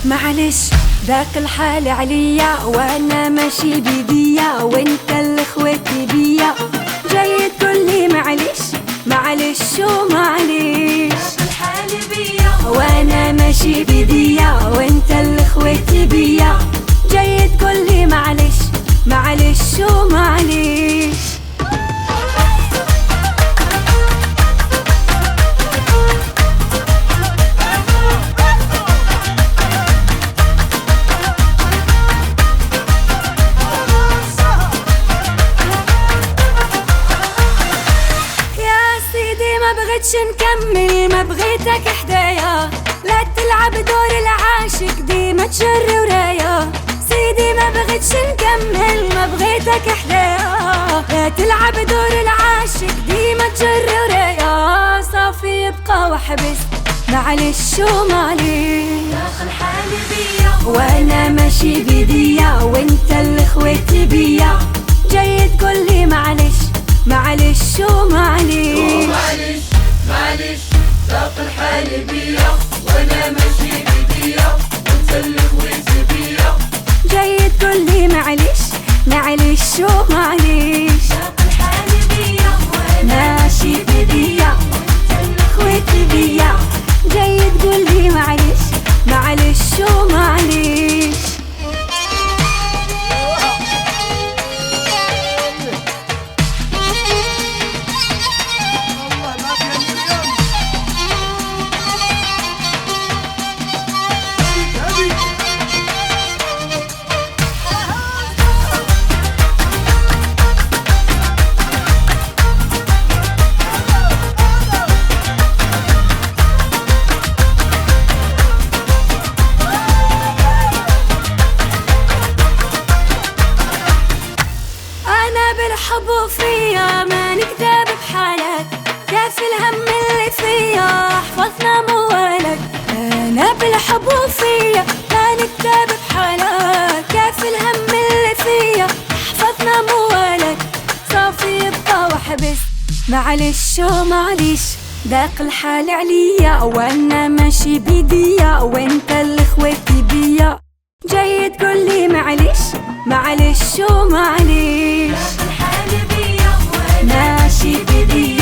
معلش ذاك الحال عليا وانا ماشي بيديا وانت اللي خويتي بيا، جاي تقولي معلش معلش ومعلش. ذاك الحال بيا وانا ماشي بيديا وانت اللي خويتي بيا، جاي تقولي معلش معلش ومعلش. ما بغيتش نكمل، ما بغيتك حدايا، لا تلعب دور العاشق ديما تجري ورايا. سيدي ما بغيتش نكمل، ما بغيتك حدايا، لا تلعب دور العاشق ديما تجري ورايا. صافي يبقى وحبس معلش ومعليش. ذاك الحال بيا وانا ماشي بيديا وانت اللي خويتي بيا، جاي تقولي معلش معلش ومعليش. معلش ذاك الحال بيا وانا ماشي بيديا وانت اللي خويتي بيا، جاي تقولي معلش معلش ومعليش. ذاك الحال بيا وانا ماشي بيديا وانت اللي خويتي بيا، جاي تقولي معلش معلش ومعليش. بالحب فيا ما نكذب بحالك، كاف الهم اللي فيا حفظنا موالك. انا بالحب فيا ما نكذب بحالك، كاف الهم اللي فيا حفظنا موالك. صافي يبقى وحبس معلش ومعليش. ذاك الحال عليا وانا ماشي بيديا وانت اللي خويتي بيا، جاي تقولي معلش معلش ومعليش. ذاك الحال بيا وانا ماشي بيديا